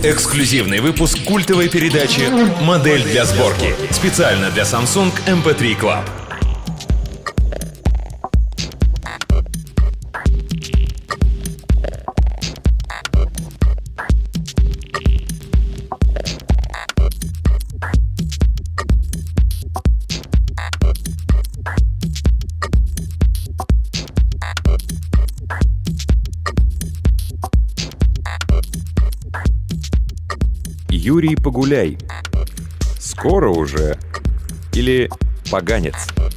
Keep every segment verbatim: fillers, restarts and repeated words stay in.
Эксклюзивный выпуск культовой передачи «Модель для сборки». Специально для Samsung эм пи три Club. Юрий Погуляй. Скоро уже. Или поганец.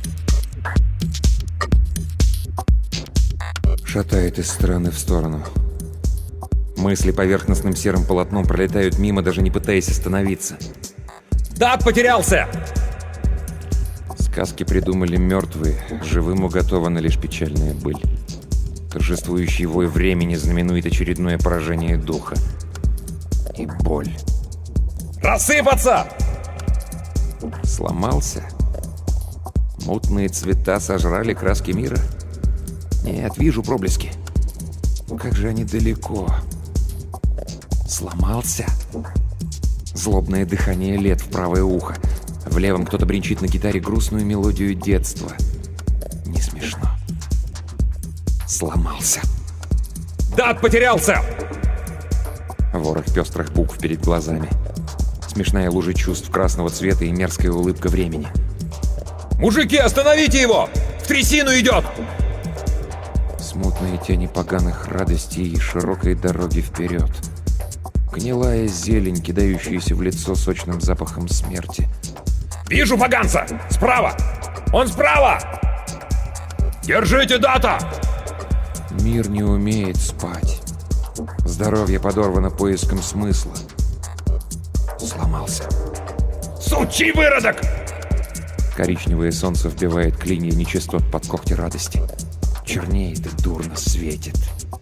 Шатает из стороны в сторону. Мысли поверхностным серым полотном пролетают мимо, даже не пытаясь остановиться. «Дат потерялся!» Сказки придумали мертвые, живым уготована лишь печальная быль. Торжествующий вой времени знаменует очередное поражение духа. И боль. «Рассыпаться!» Сломался? Мутные цвета сожрали краски мира? Нет, вижу проблески. Как же они далеко. Сломался? Злобное дыхание лет в правое ухо. В левом кто-то бренчит на гитаре грустную мелодию детства. Не смешно. Сломался. «Дат потерялся!» Ворох пестрых букв перед глазами. Смешная лужа чувств красного цвета и мерзкая улыбка времени. «Мужики, остановите его! В трясину идет!» Смутные тени поганых радостей и широкой дороги вперед. Гнилая зелень, кидающаяся в лицо сочным запахом смерти. «Вижу поганца! Справа! Он справа! Держите, Дата!» Мир не умеет спать. Здоровье подорвано поиском смысла. Сломался. «Сучий выродок!» Коричневое солнце вбивает клинья нечистот под когти радости. Чернеет и дурно светит.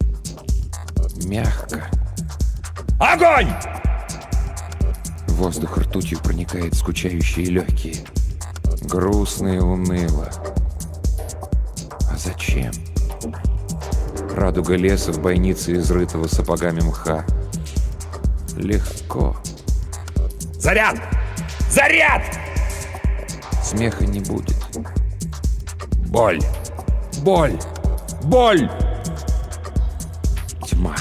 Мягко. «Огонь!» Воздух ртутью проникает в скучающие легкие. Грустно и уныло. А зачем? Радуга леса в бойнице, изрытого сапогами мха. Легко. «Заряд! Заряд!» Смеха не будет. Боль! Боль! Боль! Тьма.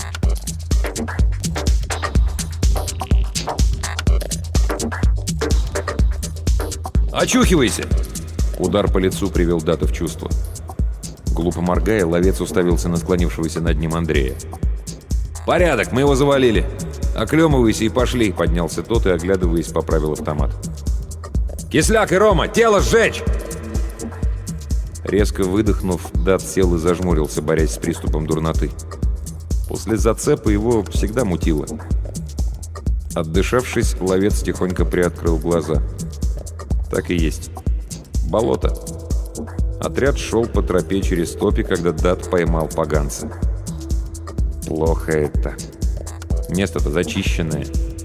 «Очухивайся!» Удар по лицу привел Дату в чувство. Глупо моргая, ловец уставился на склонившегося над ним Андрея. «Порядок, мы его завалили. Оклемывайся и пошли», — поднялся тот и, оглядываясь, поправил автомат. «Кисляк и Рома, тело сжечь!» Резко выдохнув, Дат сел и зажмурился, борясь с приступом дурноты. После зацепа его всегда мутило. Отдышавшись, ловец тихонько приоткрыл глаза. Так и есть. Болото. Отряд шел по тропе через топи, когда Дат поймал поганца. Плохо это. Место-то зачищенное.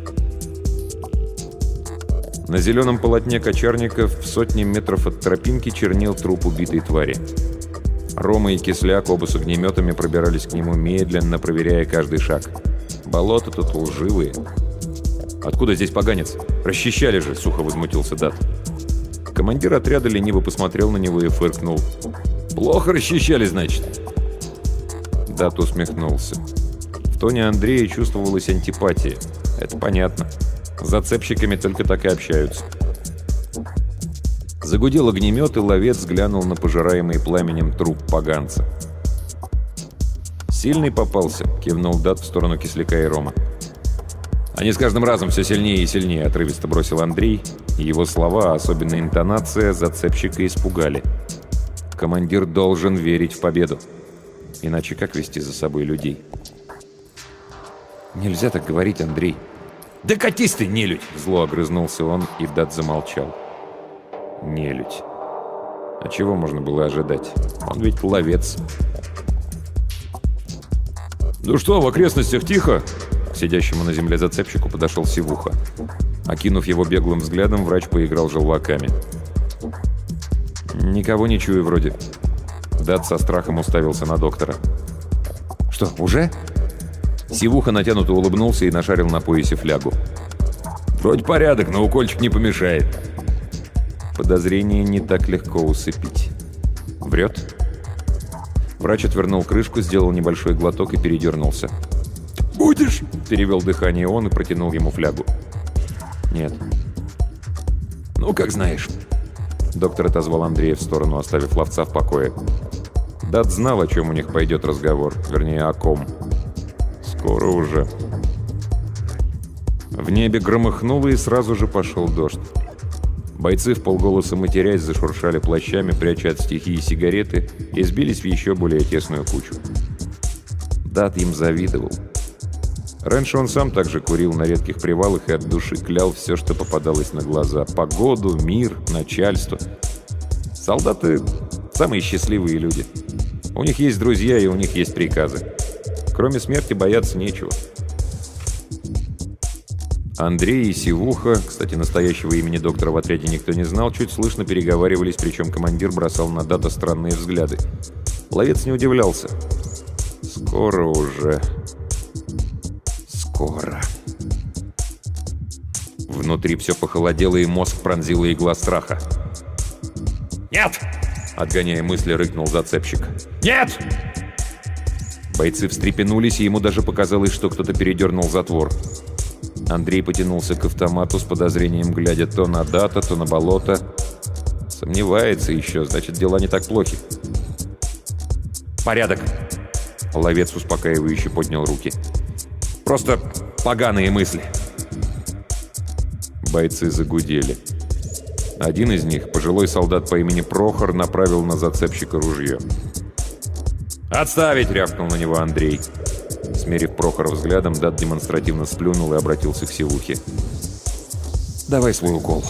На зеленом полотне кочарников в сотни метров от тропинки чернел труп убитой твари. Рома и Кисляк оба с огнеметами пробирались к нему медленно, проверяя каждый шаг. Болото тут лживые. «Откуда здесь поганец? Расчищали же!» — сухо возмутился Дат. Командир отряда лениво посмотрел на него и фыркнул. «Плохо расчищали, значит?» Дат усмехнулся. В тоне Андрея чувствовалась антипатия. Это понятно. С зацепщиками только так и общаются. Загудел огнемет, и ловец глянул на пожираемый пламенем труп поганца. «Сильный попался», — кивнул Дат в сторону Кисляка и Рома. «Они с каждым разом все сильнее и сильнее», — отрывисто бросил Андрей, и его слова, особенно интонация, зацепщика испугали. Командир должен верить в победу. Иначе как вести за собой людей? «Нельзя так говорить, Андрей». «Да катись ты, нелюдь!» — зло огрызнулся он, и Дат замолчал. Нелюдь. А чего можно было ожидать? Он ведь ловец. «Ну что, в окрестностях тихо?» К сидящему на земле зацепщику подошел Сивуха. Окинув его беглым взглядом, врач поиграл желваками. «Никого не чую вроде». Дат со страхом уставился на доктора. «Что, уже?» Сивуха натянуто улыбнулся и нашарил на поясе флягу. «Вроде порядок, но укольчик не помешает». Подозрение не так легко усыпить. Врет? Врач отвернул крышку, сделал небольшой глоток и передернулся. «Будешь?» – перевел дыхание он и протянул ему флягу. «Нет». «Ну, как знаешь». Доктор отозвал Андрея в сторону, оставив ловца в покое. Дат знал, о чем у них пойдет разговор, вернее, о ком. Скоро уже. В небе громыхнуло, и сразу же пошел дождь. Бойцы, вполголоса матерясь, зашуршали плащами, пряча от стихии сигареты, и сбились в еще более тесную кучу. Дат им завидовал. Раньше он сам также курил на редких привалах и от души клял все, что попадалось на глаза. Погоду, мир, начальство. Солдаты – самые счастливые люди. У них есть друзья, и у них есть приказы. Кроме смерти бояться нечего. Андрей и Сивуха, кстати, настоящего имени доктора в отряде никто не знал, чуть слышно переговаривались, причем командир бросал на Дата странные взгляды. Ловец не удивлялся. Скоро уже... Скоро... Внутри все похолодело, и мозг пронзила игла страха. «Нет!» — отгоняя мысли, рыкнул зацепщик. «Нет!» Бойцы встрепенулись, и ему даже показалось, что кто-то передернул затвор. Андрей потянулся к автомату с подозрением, глядя то на Дата, то на болото. Сомневается еще, значит, дела не так плохи. «Порядок!» Ловец успокаивающе поднял руки. «Просто поганые мысли!» Бойцы загудели. Один из них, пожилой солдат по имени Прохор, направил на зацепщика ружье. «Отставить!» — рявкнул на него Андрей. Смерив Прохора взглядом, Дат демонстративно сплюнул и обратился к Сивухе. «Давай свой укол».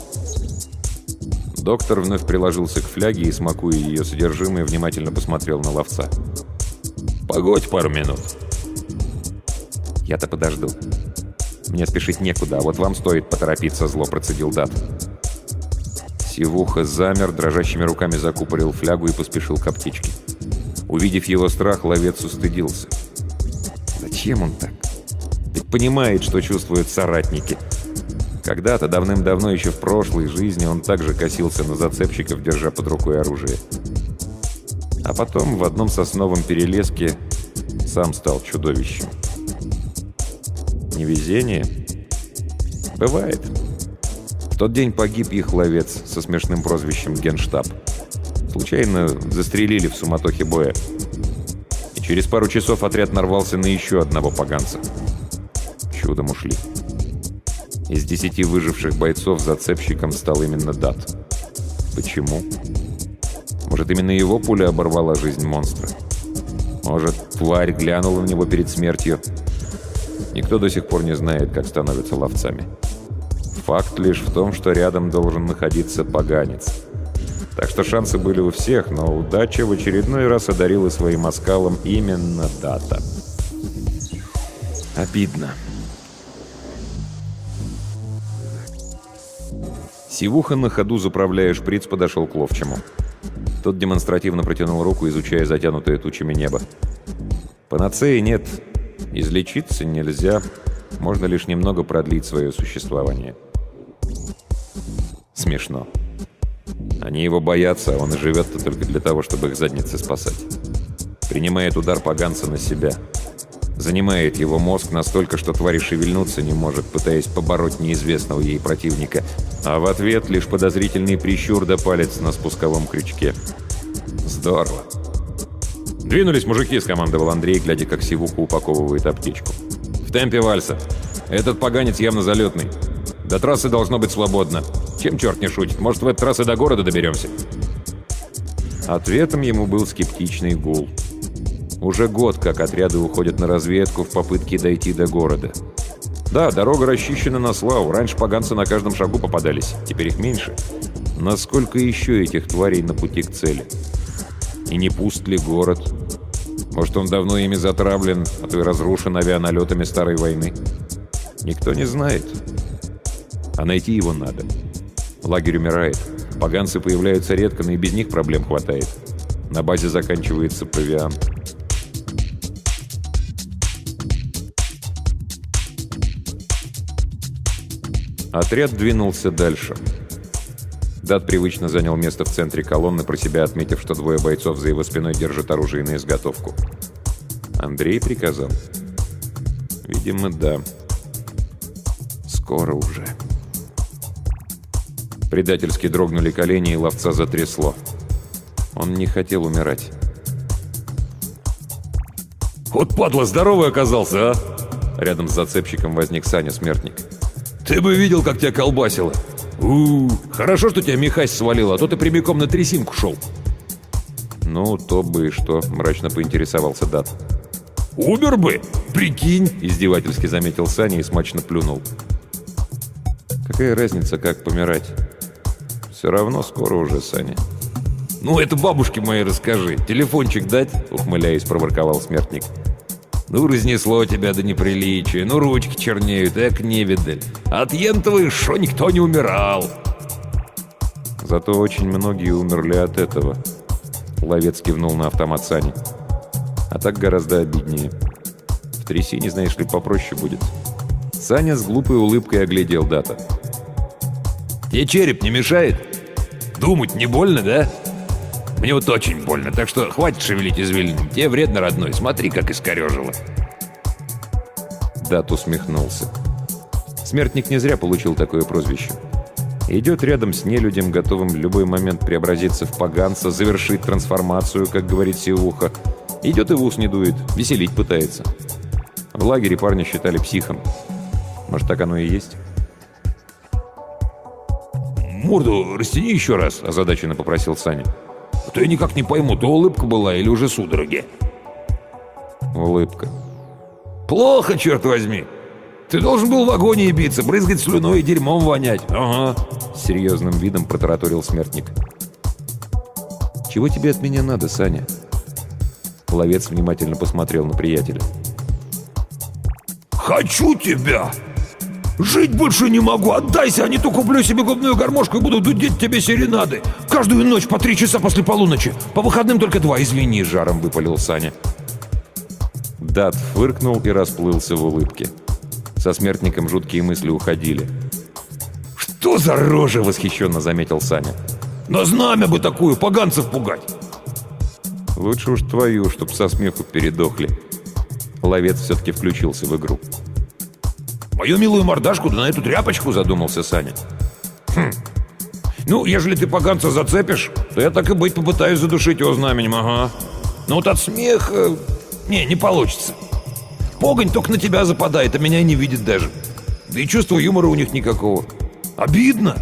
Доктор вновь приложился к фляге и, смакуя ее содержимое, внимательно посмотрел на ловца. «Погодь пару минут». «Я-то подожду. Мне спешить некуда, а вот вам стоит поторопиться», — зло процедил Дат. Сивуха замер, дрожащими руками закупорил флягу и поспешил к аптечке. Увидев его страх, ловец устыдился. Зачем он так? Ведь понимает, что чувствуют соратники. Когда-то, давным-давно, еще в прошлой жизни, он также косился на зацепщиков, держа под рукой оружие. А потом в одном сосновом перелеске сам стал чудовищем. Невезение? Бывает. В тот день погиб их ловец со смешным прозвищем Генштаб. Случайно застрелили в суматохе боя. И через пару часов отряд нарвался на еще одного поганца. Чудом ушли. Из десяти выживших бойцов зацепщиком стал именно Дат. Почему? Может, именно его пуля оборвала жизнь монстра? Может, тварь глянула на него перед смертью? Никто до сих пор не знает, как становятся ловцами. Факт лишь в том, что рядом должен находиться поганец. Так что шансы были у всех, но удача в очередной раз одарила своим оскалом именно Дата. Обидно. Сивуха, на ходу заправляя шприц, подошел к ловчему. Тот демонстративно протянул руку, изучая затянутое тучами небо. Панацеи нет. Излечиться нельзя. Можно лишь немного продлить свое существование. Смешно. Они его боятся, а он и живет-то только для того, чтобы их задницы спасать. Принимает удар поганца на себя. Занимает его мозг настолько, что тварь шевельнуться не может, пытаясь побороть неизвестного ей противника. А в ответ лишь подозрительный прищур да палец на спусковом крючке. Здорово. «Двинулись, мужики!» — скомандовал Андрей, глядя, как Сивуха упаковывает аптечку. «В темпе вальса. Этот поганец явно залетный. До трассы должно быть свободно. Чем черт не шутит? Может, в этот раз и до города доберемся?» Ответом ему был скептичный гул. Уже год, как отряды уходят на разведку в попытке дойти до города. Да, дорога расчищена на славу. Раньше поганцы на каждом шагу попадались. Теперь их меньше. Насколько еще этих тварей на пути к цели? И не пуст ли город? Может, он давно ими затравлен, а то и разрушен авианалетами старой войны? Никто не знает. А найти его надо. Лагерь умирает. Поганцы появляются редко, но и без них проблем хватает. На базе заканчивается провиант. Отряд двинулся дальше. Дат привычно занял место в центре колонны, про себя отметив, что двое бойцов за его спиной держат оружие на изготовку. Андрей приказал. Видимо, да. Скоро уже. Предательски дрогнули колени, и ловца затрясло. Он не хотел умирать. Вот падла здоровый оказался, а? Рядом с зацепщиком возник Саня Смертник. Ты бы видел, как тебя колбасило. У, хорошо, что тебя Михась свалил, а то ты прямиком на трясинку шел. Ну, то бы и что, мрачно поинтересовался Дат. Умер бы, прикинь, Издевательски заметил Саня и смачно плюнул. Какая разница, как помирать? Все равно скоро уже, Саня. Ну, это бабушке моей расскажи. Телефончик дать? Ухмыляясь, проворковал Смертник. Ну, разнесло тебя до неприличия. Ну, ручки чернеют, эк, невидаль. От ентовой шо никто не умирал. Зато очень многие умерли от этого. Ловец кивнул на автомат Сани. А так гораздо обиднее. В трясине, знаешь ли, попроще будет. Саня с глупой улыбкой оглядел Дата. Тебе череп не мешает? Думать не больно, да? Мне вот очень больно, так что хватит шевелить извилинами. Тебе вредно, родной, смотри, как искорежило. Дат усмехнулся. Смертник не зря получил такое прозвище. Идет рядом с нелюдем, готовым в любой момент преобразиться в поганца, завершить трансформацию, как говорит Сивуха. Идет и в ус не дует, веселить пытается. В лагере парня считали психом. Может, так оно и есть? Морду растяни еще раз, озадаченно попросил Саня. А то я никак не пойму, то улыбка была или уже судороги. Улыбка. Плохо, черт возьми. Ты должен был в агонии биться, брызгать слюной и дерьмом вонять. Ага. С серьезным видом протараторил Смертник. «Чего тебе от меня надо, Саня?» Ловец внимательно посмотрел на приятеля. Хочу тебя! Жить больше не могу! Отдайся, а не то куплю себе губную гармошку и буду дудеть тебе серенады. Каждую ночь по три часа после полуночи. По выходным только два, извини, жаром выпалил Саня. Дат фыркнул и расплылся в улыбке. Со Смертником жуткие мысли уходили. Что за рожа? Восхищенно заметил Саня. На знамя бы такую, поганцев пугать. Лучше уж твою, чтоб со смеху передохли. Ловец все-таки включился в игру. Мою милую мордашку, да на эту тряпочку, задумался Саня. Хм. Ну, ежели ты поганца зацепишь, то я так и быть попытаюсь задушить его знаменем, ага. Но вот от смеха... Не, не получится. Погонь только на тебя западает, а меня и не видит даже. Да и чувства юмора у них никакого. Обидно.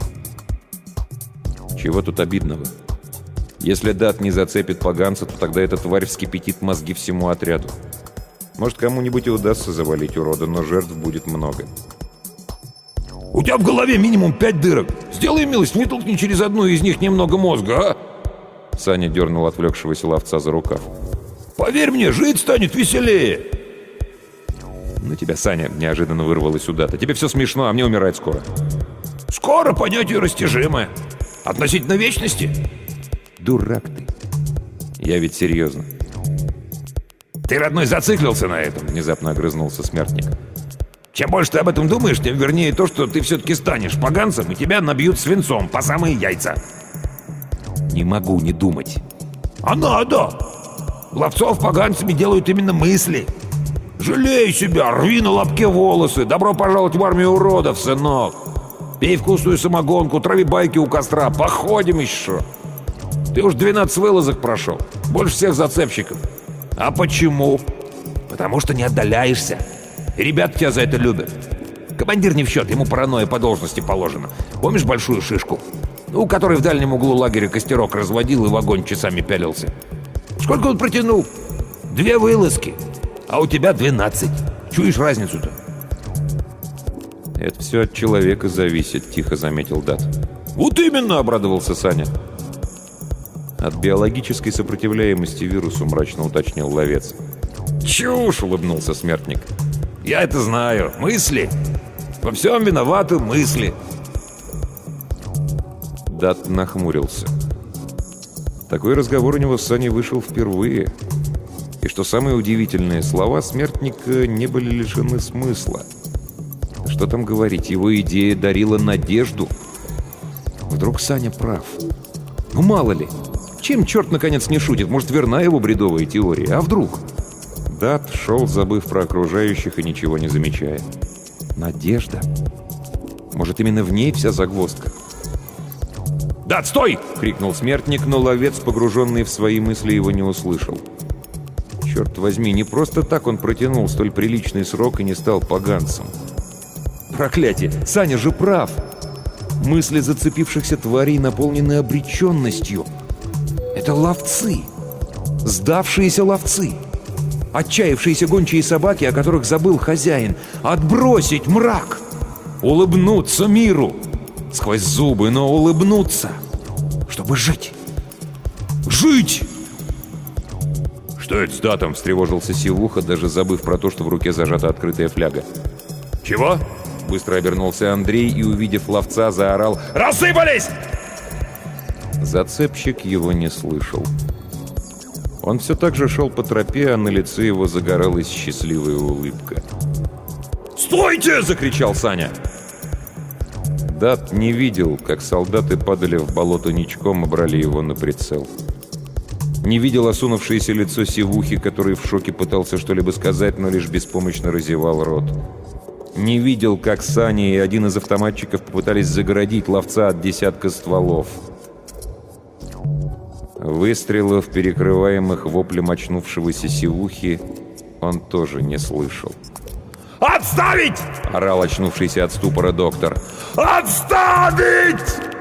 Чего тут обидного? Если Дат не зацепит поганца, то тогда эта тварь вскипятит мозги всему отряду. Может, кому-нибудь и удастся завалить урода, но жертв будет много. У тебя в голове минимум пять дырок. Сделай милость, вытолкни через одну из них немного мозга, а? Саня дернул отвлекшегося ловца за рукав. Поверь мне, жить станет веселее. Ну тебя, Саня, неожиданно вырвалось сюда-то. Тебе все смешно, а мне умирать скоро. Скоро понятие растяжимое. Относительно вечности. Дурак ты. Я ведь серьезно. Ты, родной, зациклился на этом, Внезапно огрызнулся Смертник. Чем больше ты об этом думаешь, тем вернее то, что ты все-таки станешь поганцем, и тебя набьют свинцом по самые яйца. Не могу не думать. А надо! Ловцов поганцами делают именно мысли. Жалей себя, рви на лобке волосы. Добро пожаловать в армию уродов, сынок. Пей вкусную самогонку, трави байки у костра, походим еще. Ты уж двенадцать вылазок прошел, больше всех зацепщиков. А почему? Потому что не отдаляешься. И ребята тебя за это любят. Командир не в счет, ему паранойя по должности положена. Помнишь большую шишку? Ну, который в дальнем углу лагеря костерок разводил и в огонь часами пялился. Сколько он протянул? Две вылазки. А у тебя двенадцать. Чуешь разницу-то? Это все от человека зависит, тихо заметил Дат. Вот именно, Обрадовался Саня. От биологической сопротивляемости вирусу, мрачно уточнил ловец. Чушь, улыбнулся Смертник. Я это знаю. Мысли. Во всем виноваты мысли. Дат нахмурился. Такой разговор у него с Саней вышел впервые. И что самое удивительное, слова Смертника не были лишены смысла. Что там говорить, его идея дарила надежду. Вдруг Саня прав. Ну мало ли, чем черт наконец не шутит? Может, верна его бредовая теория? А вдруг? Дат шел, забыв про окружающих и ничего не замечая. Надежда? Может, именно в ней вся загвоздка? «Дат, стой!» — крикнул смертник, но ловец, погруженный в свои мысли, его не услышал. Черт возьми, не просто так он протянул столь приличный срок и не стал поганцем. Проклятие! Саня же прав! Мысли зацепившихся тварей наполнены обреченностью. Это ловцы. Сдавшиеся ловцы. Отчаявшиеся гончие собаки, о которых забыл хозяин. Отбросить мрак! Улыбнуться миру! Сквозь зубы, но улыбнуться! Чтобы жить! Жить! «Что это с Датом?» — Встревожился Сивуха, даже забыв про то, что в руке зажата открытая фляга. «Чего?» Быстро обернулся Андрей и, увидев ловца, заорал: «Рассыпались!» Зацепщик его не слышал. Он все так же шел по тропе, а на лице его загоралась счастливая улыбка. «Стойте!» — Закричал Саня. Дат не видел, как солдаты падали в болото ничком и брали его на прицел. Не видел осунувшееся лицо Сивухи, который в шоке пытался что-либо сказать, но лишь беспомощно разевал рот. Не видел, как Саня и один из автоматчиков попытались загородить ловца от десятка стволов. Выстрелов, перекрываемых воплем очнувшегося Сивухи, он тоже не слышал. «Отставить!» — орал очнувшийся от ступора доктор. «Отставить!»